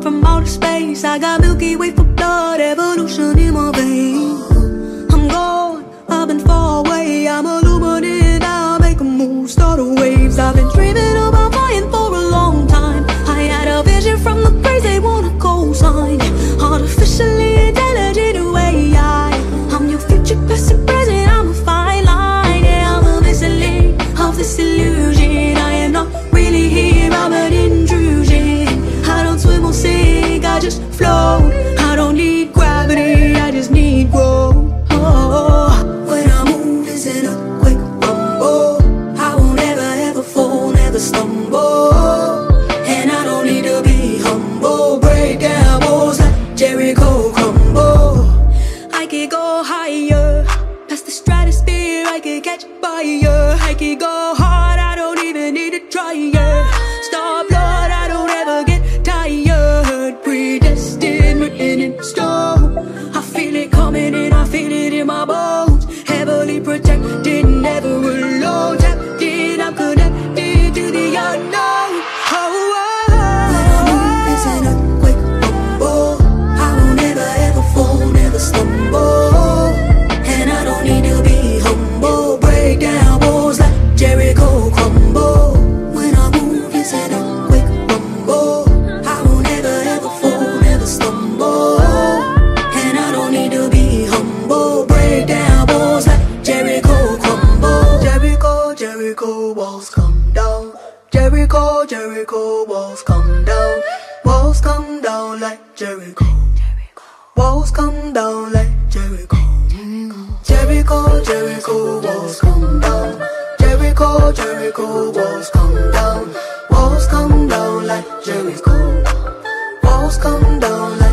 from outer space. I got Milky Way for blood, evolution in my veins. I'm gone, I've been far away. I'm illuminated, I'll make a move, start the waves. I've been dreaming about flying for a long time. I had a vision from the praise they want a cosign. Artificially intelligent AI. I'm your future, past and present, I'm a fine line. Yeah, I'm a missile of this illusion. I am not really here, I'm an intrusion. I don't swim or sink, I just float. I don't need gravity, I just need growth. When I move, it's in a quick rumble. I won't ever fall, never stumble. And I don't need to be humble. Break down walls like Jericho crumble. I could go higher, past the stratosphere, I could catch fire. I could go hard, I don't even need to try. Star blood, I don't ever get tired. Predestined, written in stone. I feel it coming in, I feel it in my bones. Heavily protected, never alone. Tapped in, I'm connected to the unknown. When I move, it's in a quick rumble. I won't ever fall, never stumble. And I don't need to be humble. Break down walls like Jericho crumble. When I move, it's in a quick rumble. I won't ever fall, never stumble. And I don't need to be humble. Break down walls like Jericho crumble. Jericho, Jericho walls come down. Jericho, Jericho walls come down. Walls come down like Jericho. Walls come down like Jericho. Jericho, Jericho walls come down. Jericho, Jericho walls come down. Walls come down like Jericho. Walls come down like